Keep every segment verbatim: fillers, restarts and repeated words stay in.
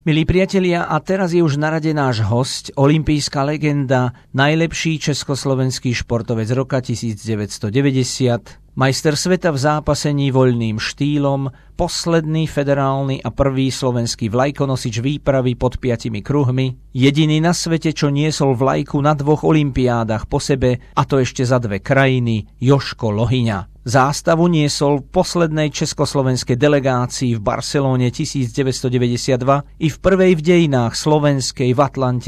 Milí priatelia, a teraz je už na rade náš hosť, olympijská legenda, najlepší československý športovec roka devätnásťstodeväťdesiat, majster sveta v zápasení voľným štýlom, posledný federálny a prvý slovenský vlajkonosič výpravy pod piatimi kruhmi, jediný na svete, čo niesol vlajku na dvoch olympiádach po sebe, a to ešte za dve krajiny, Jožko Lohyňa. Zástavu niesol v poslednej československej delegácii v Barcelóne devätnásťstodeväťdesiatdva i v prvej v dejinách slovenskej v Atlante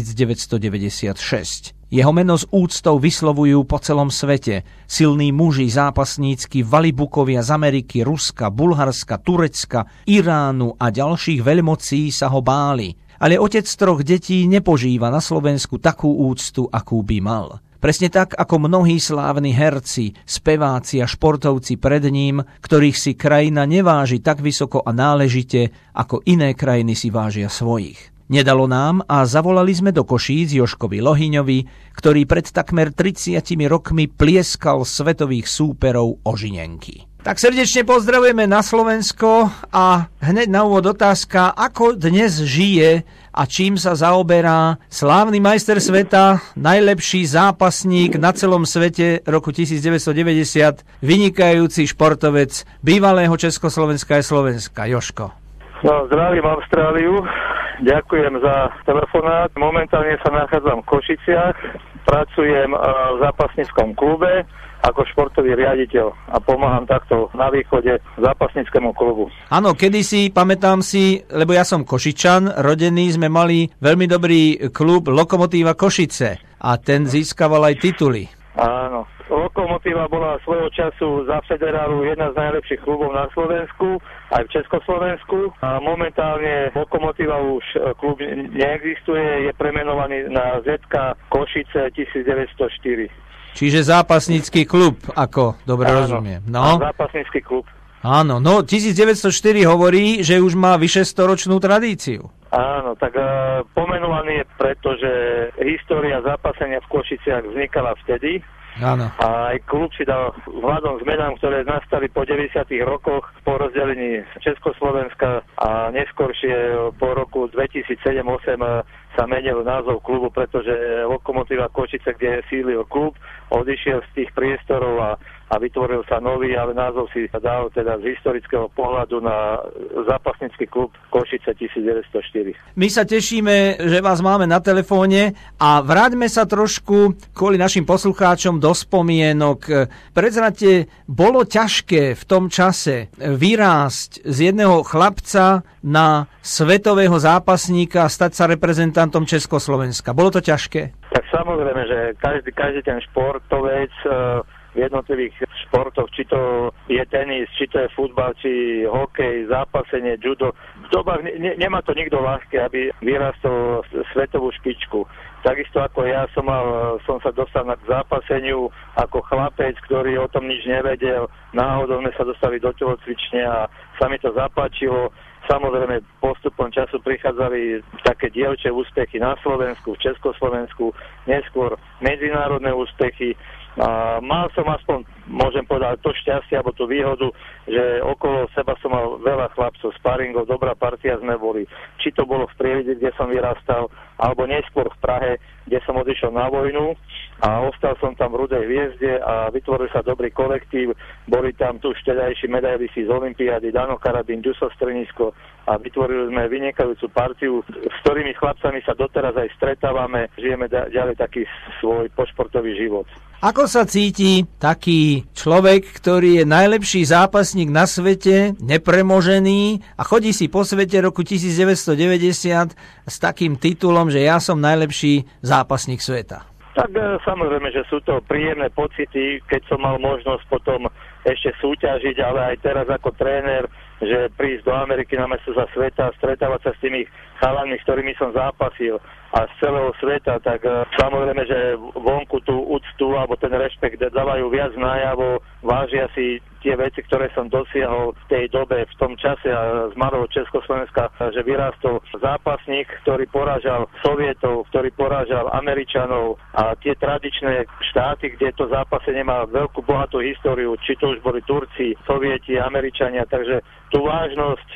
devätnásťstodeväťdesiatšesť. Jeho meno s úctou vyslovujú po celom svete. Silní muži zápasnícky valibukovia z Ameriky, Ruska, Bulharska, Turecka, Iránu a ďalších veľmocí sa ho báli. Ale otec troch detí nepožíva na Slovensku takú úctu, akú by mal. Presne tak, ako mnohí slávni herci, speváci a športovci pred ním, ktorých si krajina neváži tak vysoko a náležite, ako iné krajiny si vážia svojich. Nedalo nám a zavolali sme do Košíc Jožkovi Lohyňovi, ktorý pred takmer tridsiatimi rokmi plieskal svetových súperov o žinenky. Tak srdečne pozdravujeme na Slovensko a hneď na úvod otázka, ako dnes žije a čím sa zaoberá slávny majster sveta, najlepší zápasník na celom svete roku devätnásťstodeväťdesiat, vynikajúci športovec bývalého Československa a Slovenska. Jožko. No, zdravím Austráliu, ďakujem za telefonát. Momentálne sa nachádzam v Košiciach, pracujem v zápasníckom klube ako športový riaditeľ a pomáham takto na východe zápasníckému klubu. Áno, kedysi, pamätám si, lebo ja som Košičan, rodený, sme mali veľmi dobrý klub Lokomotíva Košice a ten získaval aj tituly. Áno, Lokomotíva bola svojho času za federálu jedna z najlepších klubov na Slovensku, aj v Československu. A momentálne Lokomotíva už klub neexistuje, je premenovaný na zet ká Košice devätnásťstoštyri. Čiže zápasnícky klub, ako dobre Áno, rozumiem. No. Zápasnícky klub. Áno, no devätnásťstoštyri hovorí, že už má vyše storočnú tradíciu. Áno, tak uh, pomenovaný je preto, že história zápasenia v Košiciach vznikala vtedy. Áno. A aj klub si dal vzhľadom zmenám, ktoré nastali po deväťdesiatych rokoch po rozdelení Československa a neskôršie po roku dvetisícsedem osem sa menil názov klubu, pretože Lokomotíva Košice, kde sídlil klub, odišiel z tých priestorov a, a vytvoril sa nový, ale názov si dal teda z historického pohľadu na zápasnícky klub Košice devätnásťstoštyri. My sa tešíme, že vás máme na telefóne a vráťme sa trošku kvôli našim poslucháčom do spomienok. Predzrate, bolo ťažké v tom čase vyrásť z jedného chlapca na svetového zápasníka a stať sa reprezentantom Československa. Bolo to ťažké? Tak samozrejme, že každý, každý ten športovec v jednotlivých športoch, či to je tenis, či to je futbal, či hokej, zápasenie, judo, v dobách ne, nemá to nikto ľahké, aby vyrastol svetovú špičku. Takisto ako ja som, mal, som sa dostal k zápaseniu ako chlapec, ktorý o tom nič nevedel. Náhodou sme sa dostali do telocvične a sa mi to zapáčilo. Samozrejme, postupom času prichádzali také dievčie úspechy na Slovensku, v Československu, neskôr medzinárodné úspechy. A mal som aspoň, môžem povedať, to šťastie alebo tú výhodu, že okolo seba som mal veľa chlapcov, sparingov, dobrá partia sme boli. Či to bolo v Prievidzi, kde som vyrastal, alebo neskôr v Prahe, kde som odišiel na vojnu a ostal som tam v Rudej hviezde a vytvoril sa dobrý kolektív. Boli tam tu vtedajší medailisti z olympiády, Dano Karabín, Ďuso Strnisko a vytvorili sme vynikajúcu partiu, s ktorými chlapcami sa doteraz aj stretávame. Žijeme ďalej taký svoj pošportový život. Ako sa cíti taký človek, ktorý je najlepší zápasník na svete, nepremožený a chodí si po svete roku devätnásťstodeväťdesiat s takým titulom, že ja som najlepší zápasník sveta? Tak samozrejme, že sú to príjemné pocity, keď som mal možnosť potom ešte súťažiť, ale aj teraz ako tréner, že prísť do Ameriky na majstrovstvá sveta, stretávať sa s tými chalami, s ktorými som zápasil a z celého sveta, tak samozrejme, že vonku tú úctu alebo ten rešpekt dávajú viac najavo, vážia si tie veci, ktoré som dosiahol v tej dobe, v tom čase a z malého Československa, že vyrástol zápasník, ktorý porážal Sovietov, ktorý porážal Američanov a tie tradičné štáty, kde to zápasenie má veľkú bohatú históriu, či to už boli Turci, Sovieti, Američania, takže tú vážnosť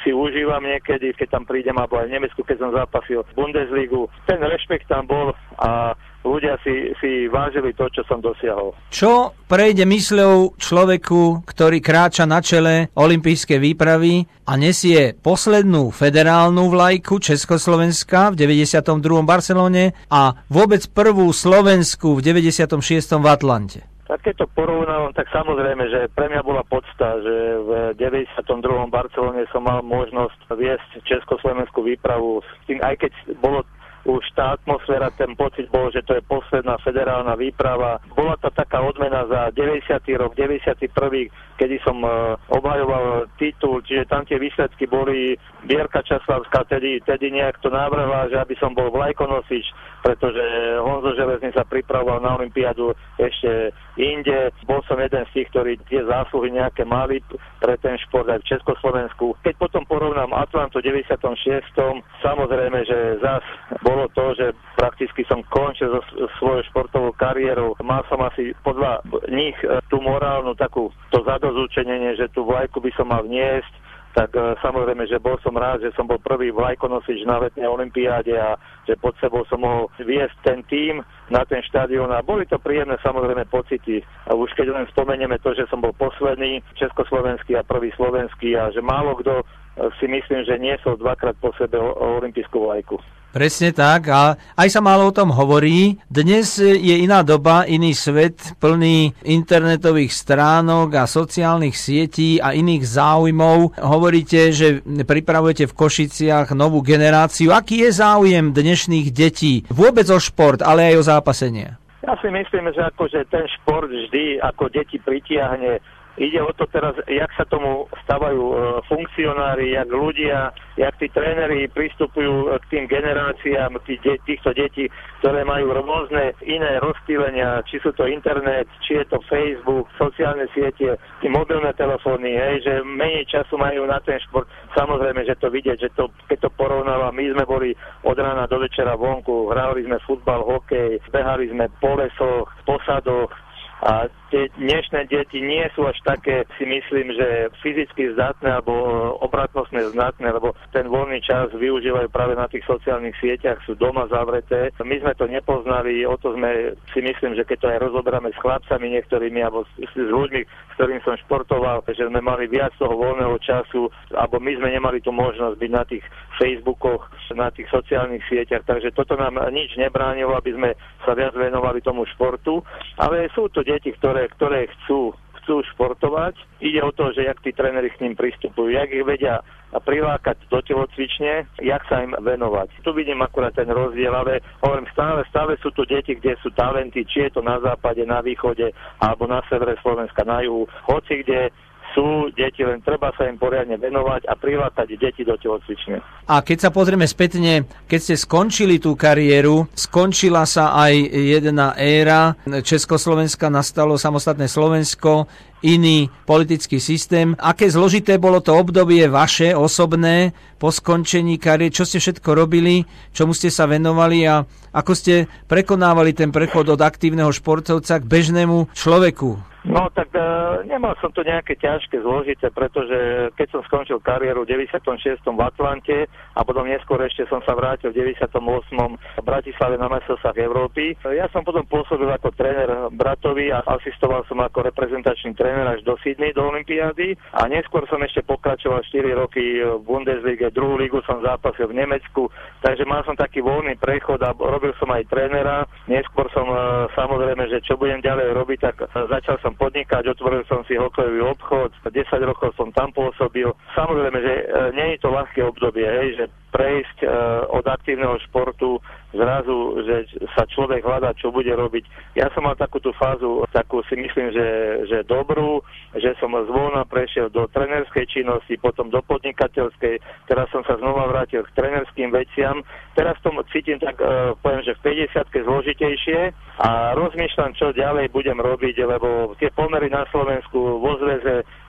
si užívam niekedy, keď tam prídem, alebo aj v Nemecku, keď som zápasil Bundesligu. Ten rešpekt tam bol a ľudia si, si vážili to, čo som dosiahol. Čo prejde mysľou človeku, ktorý kráča na čele olympijskej výpravy a nesie poslednú federálnu vlajku Československa v deväťdesiatom druhom v Barcelone a vôbec prvú slovenskú v deväťdesiatom šiestom v Atlante? Tak keď to porovnávam, tak samozrejme, že pre mňa bola podsta, že v deväťdesiatom druhom v Barcelone som mal možnosť viesť československú výpravu. Tým, aj keď bolo už tá atmosféra, ten pocit bol, že to je posledná federálna výprava. Bola to taká odmena za deväťdesiaty rok, deväťdesiaty prvý, kedy som uh, obhajoval titul, čiže tam tie výsledky boli. Bierka Časlavská tedy, tedy nejak to navrhla, že aby som bol vlajkonosič, pretože Honzo Železný sa pripravoval na olympiádu ešte inde. Bol som jeden z tých, ktorí tie zásluhy nejaké mali pre ten šport aj v Československu. Keď potom porovnám Atlantu v deväťdesiatom šiestom, samozrejme, že zas bolo to, že prakticky som končil so svojou športovou kariérou. Mal som asi podľa nich tú morálnu takú, to zadosťučinenie, že tú vlajku by som mal vniesť. Tak e, samozrejme, že bol som rád, že som bol prvý vlajkonosič na letnej olympiáde a že pod sebou som mohol viesť ten tím na ten štadión a boli to príjemné samozrejme pocity. A už keď len spomenieme to, že som bol posledný československý a prvý slovenský a že málo kto e, si myslím, že niesol dvakrát po sebe o, o olympijskú vlajku. Presne tak a aj sa málo o tom hovorí. Dnes je iná doba, iný svet, plný internetových stránok a sociálnych sietí a iných záujmov. Hovoríte, že pripravujete v Košiciach novú generáciu. Aký je záujem dnešných detí? Vôbec o šport, ale aj o zápasenie. Ja si myslím, že akože ten šport vždy ako deti pritiahne. Ide o to teraz, jak sa tomu stavajú e, funkcionári, jak ľudia, jak tí tréneri pristupujú k tým generáciám tí, de, týchto detí, ktoré majú rôzne iné rozptýlenia, či sú to internet, či je to Facebook, sociálne siete, tí mobilné telefóny, hej, že menej času majú na ten šport. Samozrejme, že to vidieť, že to, keď to porovnáva, my sme boli od rána do večera vonku, hrali sme futbal, hokej, behali sme po lesoch, po sadoch, a tie dnešné deti nie sú až také, si myslím, že fyzicky zdatné alebo obratnostne zdatné, lebo ten voľný čas využívajú práve na tých sociálnych sieťach, sú doma zavreté. My sme to nepoznali, o to sme si myslím, že keď to aj rozoberáme s chlapcami niektorými alebo s, s ľuďmi, s ktorým som športoval, že sme mali viac toho voľného času, alebo my sme nemali tú možnosť byť na tých Facebookoch, na tých sociálnych sieťach, takže toto nám nič nebránilo, aby sme sa viac venovali tomu športu, ale sú to deti, ktoré, ktoré chcú, chcú športovať. Ide o to, že jak tí tréneri k ním pristupujú, jak ich vedia prilákať do telocvične, jak sa im venovať. Tu vidím akurát ten rozdiel, ale hovorím, stále, stále sú tu deti, kde sú talenty, či je to na západe, na východe, alebo na severe Slovenska, na juhu, hoci kde sú deti, len treba sa im poriadne venovať a prilákať deti do telocvične. A keď sa pozrieme spätne, keď ste skončili tú kariéru, skončila sa aj jedna éra Československa, nastalo samostatné Slovensko, iný politický systém. Aké zložité bolo to obdobie vaše, osobné, po skončení kariéry? Čo ste všetko robili? Čomu ste sa venovali? A ako ste prekonávali ten prechod od aktívneho športovca k bežnému človeku? No tak e, nemal som to nejaké ťažké, zložité, pretože keď som skončil kariéru v deväťdesiatom šiestom v Atlante a potom neskôr ešte som sa vrátil v deväťdesiatom ôsmom v Bratislave na majstrovstvách Európy. Ja som potom pôsobil ako tréner Bratovi a asistoval som ako reprezentačný tréner až do Sydney, do olympiády a neskôr som ešte pokračoval štyri roky v Bundeslige, druhú ligu som zápasil v Nemecku, takže mal som taký voľný prechod a robil som aj trénera. Neskôr som e, samozrejme, že čo budem ďalej robiť, tak e, začal som podnikať, otvoril som si hokejový obchod, desať rokov som tam pôsobil. Samozrejme, že e, nie je to ľahké obdobie, hej, že prejsť e, od aktívneho športu zrazu, že sa človek hľadá, čo bude robiť. Ja som mal takú tú fázu, takú si myslím, že, že dobrú, že som zvolna prešiel do trénerskej činnosti, potom do podnikateľskej, teraz som sa znova vrátil k trénerským veciam. Teraz tom cítim tak, e, poviem, že v päťdesiatke zložitejšie a rozmýšľam, čo ďalej budem robiť, lebo tie pomery na Slovensku vo zväze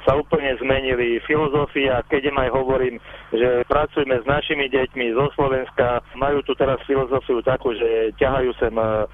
sa úplne zmenili. Filozofia, keď im aj hovorím, že pracujeme s našimi deťmi zo Slovenska, majú tu teraz filozofiu takú, že ťahajú sem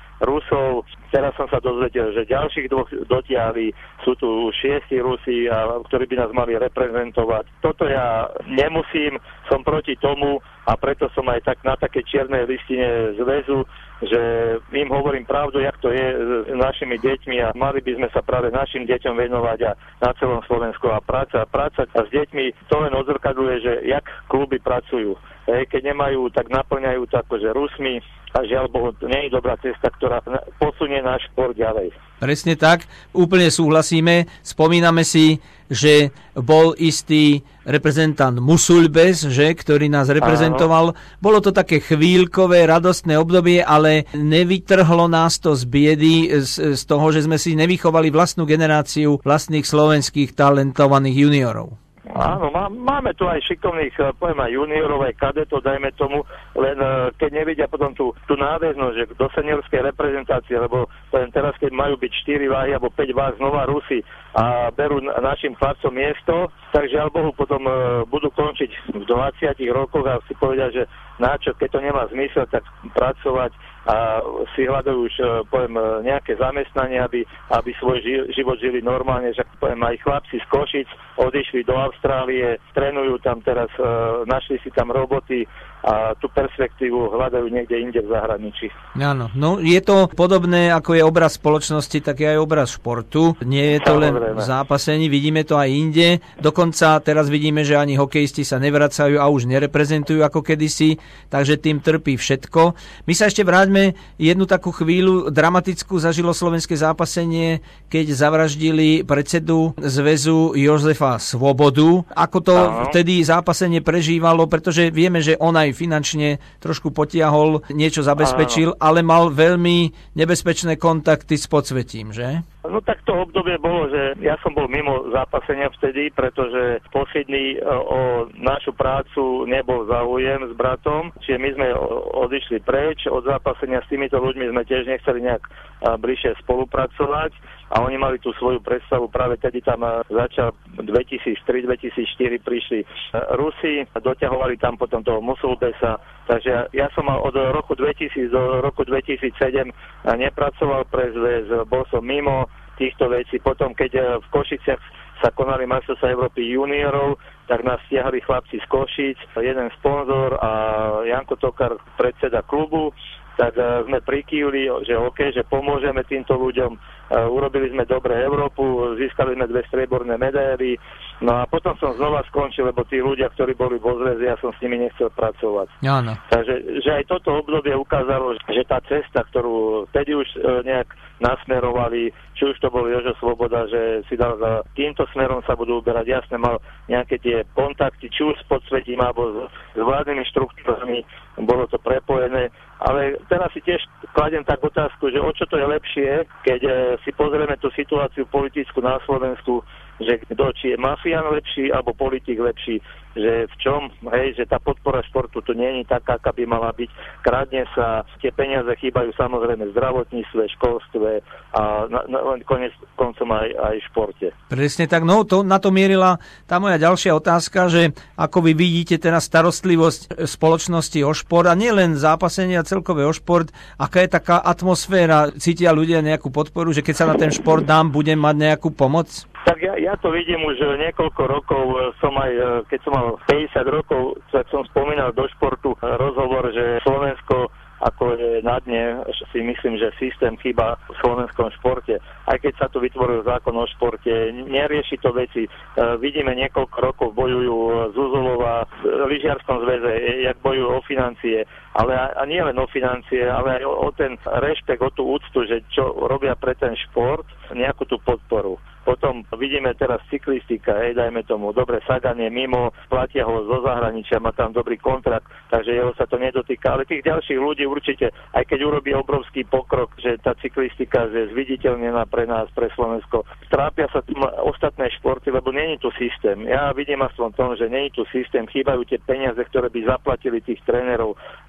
Rusov. Teraz som sa dozvedel, že ďalších dvoch dotiahli, sú tu šiesti Rusi, a, ktorí by nás mali reprezentovať. Toto ja nemusím, som proti tomu a preto som aj tak na také čiernej listine zväzu, že im hovorím pravdu, jak to je s našimi deťmi a mali by sme sa práve našim deťom venovať a na celom Slovensku a práca, práca a s deťmi to len odzrkadľuje, že jak kluby pracujú. Hej, keď nemajú, tak naplňajú to akože Rusmi a žiaľ Bohu, to nie je dobrá cesta, ktorá posunie náš šport ďalej. Presne tak, úplne súhlasíme. Spomíname si, že bol istý reprezentant Musulbes, že, ktorý nás reprezentoval. Áno. Bolo to také chvíľkové, radostné obdobie, ale nevytrhlo nás to z biedy, z, z toho, že sme si nevychovali vlastnú generáciu vlastných slovenských talentovaných juniorov. Áno, má, máme tu aj šikovných, poviem aj juniorov, aj kadetov, dajme tomu, len keď nevidia potom tú, tú náväznosť, že do seniorskej reprezentácie, lebo poviem teraz, keď majú byť štyri váhy alebo päť váh znova Rusi a berú našim chlapcom miesto, takže žiaľ Bohu potom uh, budú končiť v dvadsiatich rokoch a si povedia, že na čo, keď to nemá zmysel, tak pracovať a si hľadajú už, poviem, nejaké zamestnanie, aby, aby svoj ži- život žili normálne, že poviem, aj chlapci z Košic odišli do Austrálie, trénujú tam teraz, e, našli si tam roboty a tú perspektívu hľadajú niekde inde v zahraničí. Áno, no je to podobné, ako je obraz spoločnosti, tak je aj obraz športu. Nie je to len v zápasení, vidíme to aj inde. Dokonca teraz vidíme, že ani hokejisti sa nevracajú a už nereprezentujú ako kedysi, takže tým trpí všetko. My sa ešte vráťme jednu takú chvíľu dramatickú zažilo slovenské zápasenie, keď zavraždili predsedu zväzu Jozefa Svobodu. Ako to Aha. vtedy zápasenie prežívalo, pretože vieme, že on aj finančne trošku potiahol, niečo zabezpečil, Áno. ale mal veľmi nebezpečné kontakty s podsvetím, že? No tak to obdobie bolo, že ja som bol mimo zápasenia vtedy, pretože po Sydney o našu prácu nebol záujem s bratom, čiže my sme odišli preč od zápasenia, s týmito ľuďmi sme tiež nechceli nejak bližšie spolupracovať a oni mali tú svoju predstavu, práve tedy tam začal dvetisíctri dvetisícštyri prišli Rusi, doťahovali tam potom toho Musulbesa, takže ja som mal od roku dvetisíc do roku dvetisícsedem nepracoval pre zväz, bol som mimo týchto vecí. Potom, keď v Košiciach sa konali majstrovstvá Európy juniorov, tak nás stiahli chlapci z Košic, jeden sponzor a Janko Tokar, predseda klubu, tak sme prikývli, že OK, že pomôžeme týmto ľuďom. Urobili sme dobre Európu, získali sme dve strieborné medaily. No a potom som znova skončil, lebo tí ľudia, ktorí boli vo zväze, ja som s nimi nechcel pracovať. Áno. Takže že aj toto obdobie ukázalo, že tá cesta, ktorú vtedy už nejak nasmerovali, či už to bol Jožo Svoboda, že si dal za týmto smerom sa budú uberať, jasne mal nejaké tie kontakty, či už s podsvetím, alebo s, s vládnymi štruktúrami, bolo to prepojené, ale teraz si tiež kladem tak otázku, že o čo to je lepšie, keď si pozrieme tú situáciu politickú na Slovensku, že kto, či je mafián lepší, alebo politik lepší, že v čom, hej, že tá podpora športu tu nie je taká, aká by mala byť. Kradne sa, tie peniaze chýbajú samozrejme v zdravotníctve, školstve a na, na, konec koncom aj, aj v športe. Presne tak, no to, na to mierila tá moja ďalšia otázka, že ako vy vidíte teraz starostlivosť spoločnosti o šport a nielen zápasenie a celkové o šport, aká je taká atmosféra, cítia ľudia nejakú podporu, že keď sa na ten šport dám, budem mať nejakú pomoc? Tak ja, ja to vidím už niekoľko rokov, som aj, keď som mal päťdesiat rokov, tak som spomínal do športu rozhovor, že Slovensko ako je na dne, si myslím, že systém chýba v slovenskom športe. Aj keď sa tu vytvoril zákon o športe, nerieši to veci. E, vidíme niekoľko rokov bojujú Zuzulova v lyžiarskom zväze, jak bojujú o financie, ale a, a nie len o financie, ale aj o, o ten rešpekt, o tú úctu, že čo robia pre ten šport, nejakú tú podporu. Potom vidíme teraz cyklistika, hej, dajme tomu, dobre, Sagan je mimo, platia ho zo zahraničia, má tam dobrý kontrakt, takže jeho sa to nedotýka, ale tých ďalších ľudí určite, aj keď urobí obrovský pokrok, že tá cyklistika je zviditeľnená pre nás, pre Slovensko, trápia sa tým ostatné športy, lebo nie je tu systém. Ja vidím aspoň tom, že nie je tu systém, chýbajú tie peniaze, ktoré by zaplatili tých trénerov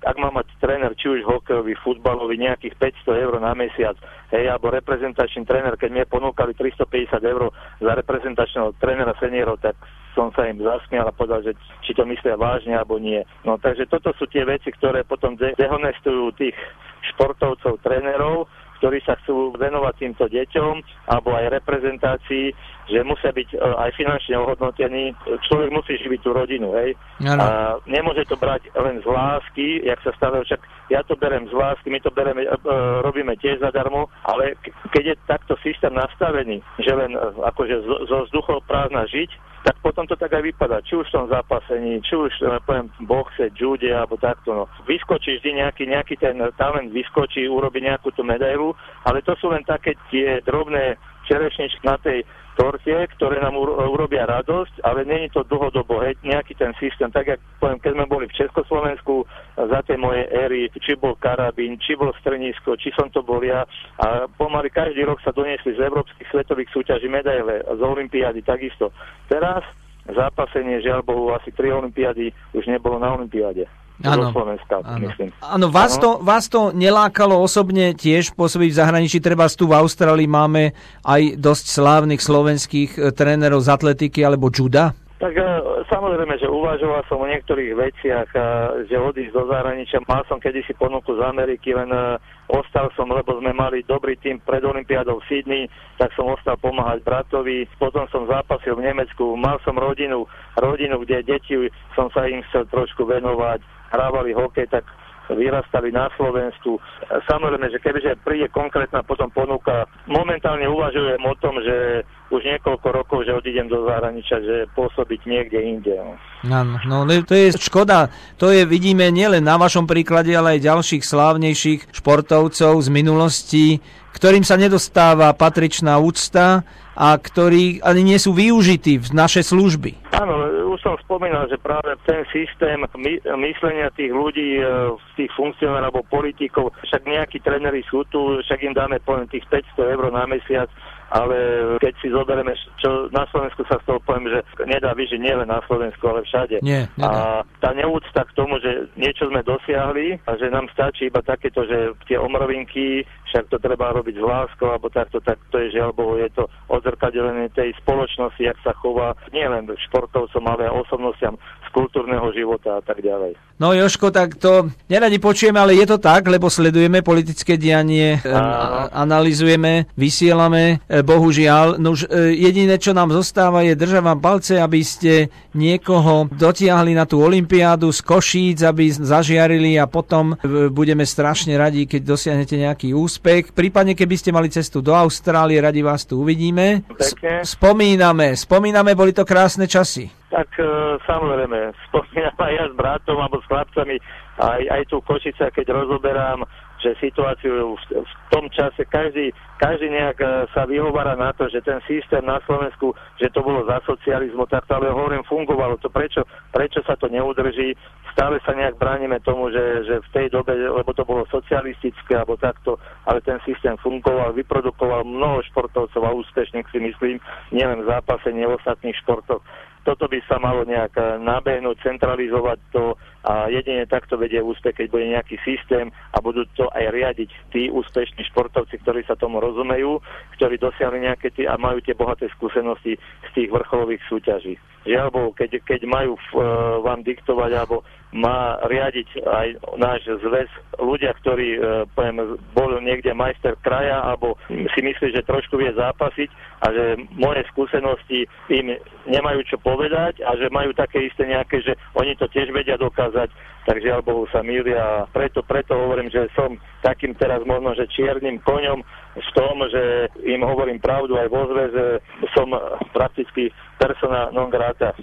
ak má mať tréner, či už hokejový, futbalový, nejakých päťsto eur na mesiac, hej, alebo reprezentačný tréner, keď mne ponúkali tristopäťdesiat eur za reprezentačného trénera seniorov, tak som sa im zasmial a povedal, že či to myslia vážne, alebo nie. No takže toto sú tie veci, ktoré potom de- dehonestujú tých športovcov, trénerov, ktorí sa chcú venovať týmto deťom, alebo aj reprezentácii, že musia byť aj finančne ohodnotení. Človek musí živiť tú rodinu, hej. Ano. A nemôže to brať len z lásky, jak sa stále, však ja to berem z lásky, my to bereme, robíme tiež zadarmo, ale keď je takto systém nastavený, že len akože zo vzduchoprázdna žiť, tak potom to tak aj vypadá. Či už v tom zápasení, či už, poviem, boxe, jude, alebo takto, no. Vyskočí vždy nejaký, nejaký ten talent, vyskočí, urobí nejakú tú medailu, ale to sú len také tie drobné čerešničky na tej torte, ktoré nám urobia radosť, ale nie je to dlhodobo, hej, nejaký ten systém, tak jak poviem, keď sme boli v Československu za tej mojej éry, či bol karabín, či bol strnisko, či som to bol ja, a pomaly každý rok sa doniesli z európskych svetových súťaží medaile, z olympiády takisto. Teraz zápasenie, žiaľ Bohu, asi tri olympiády už nebolo na olympiáde. Áno, Slovenska, myslím. Áno, vás, to, vás to nelákalo osobne tiež pôsobiť v zahraničí? Treba tu v Austrálii máme aj dosť slávnych slovenských trénerov z atletiky alebo juda? Tak samozrejme, že uvažoval som o niektorých veciach, že odísť do zahraničia. Mal som kedysi ponuku z Ameriky, len ostal som, lebo sme mali dobrý tým pred olympiádou v Sydney, tak som ostal pomáhať bratovi. Potom som zápasil v Nemecku, mal som rodinu, rodinu, kde deti som sa im chcel trošku venovať, hrávali hokej, tak vyrastali na Slovensku. Samozrejme, že kebyže príde konkrétna potom ponuka, momentálne uvažujem o tom, že už niekoľko rokov, že odídem do zahraničia, že pôsobiť niekde inde. Áno, no, no to je škoda. To je, vidíme nielen na vašom príklade, ale aj ďalších slávnejších športovcov z minulosti, ktorým sa nedostáva patričná úcta a ktorí ani nie sú využití v našej služby. Áno, už som spomínal, že práve ten systém my, myslenia tých ľudí, tých funkcionárov alebo politikov, však nejakí tréneri sú tu, však im dáme poviem tých päťsto eur na mesiac, ale keď si zoberieme, čo na Slovensku sa z toho poviem, že nedá vyžiť nielen na Slovensku, ale všade. Nie, a tá neúcta k tomu, že niečo sme dosiahli a že nám stačí iba takéto, že tie omrovinky, však to treba robiť s láskou, alebo takto, tak to je žiaľ Bohu, je to odzrkadlené tej spoločnosti, jak sa chová nielen športovcom, ale aj osobnostiam z kultúrneho života a tak ďalej. No Jožko, tak to neradi počujeme, ale je to tak, lebo sledujeme politické dianie, a... analyzujeme, vysielame. Bohužiaľ, no už jediné, čo nám zostáva, je držať vám palce, aby ste niekoho dotiahli na tú olympiádu z Košíc, aby zažiarili a potom budeme strašne radi, keď dosiahnete nejaký úspech. Prípadne, keby ste mali cestu do Austrálie, radi vás tu uvidíme. Pekne. Spomíname, spomíname, boli to krásne časy. Tak samozrejme, spomínam aj ja s bratom alebo s chlapcami, aj, aj tu Košice, keď rozoberám, že situáciu v, v tom čase každý, každý nejak sa vyhovára na to, že ten systém na Slovensku, že to bolo za socializmu, tak to ale hovorím, fungovalo to. Prečo, prečo sa to neudrží? Stále sa nejak bránime tomu, že, že v tej dobe, lebo to bolo socialistické alebo takto, ale ten systém fungoval, vyprodukoval mnoho športovcov a úspešných, si myslím, nielen v zápase, nie v ostatných športoch. Toto by sa malo nejak nabehnúť, centralizovať to a jedine takto vedie úspech, keď bude nejaký systém a budú to aj riadiť tí úspešní športovci, ktorí sa tomu rozumejú, ktorí dosiahli nejaké tí a majú tie bohaté skúsenosti z tých vrcholových súťaží. Žiaľ Bohu, keď, keď majú uh, vám diktovať alebo má riadiť aj náš zväz ľudia, ktorí uh, poviem, bol niekde majster kraja alebo si myslí, že trošku vie zápasiť a že moje skúsenosti im nemajú čo povedať a že majú také isté nejaké, že oni to tiež vedia dokázať, takže žiaľ Bohu sa mýlia a preto, preto hovorím, že som takým teraz možno, že čiernym koňom v tom, že im hovorím pravdu aj vo zväze, som prakticky persona non grata.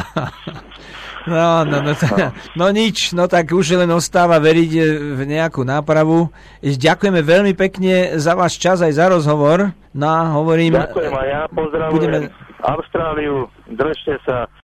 No, no, no, no nič, no tak už len ostáva veriť v nejakú nápravu. Ďakujeme veľmi pekne za váš čas aj za rozhovor. No, hovorím... Ďakujem a ja pozdravujem budeme... Austráliu, držte sa.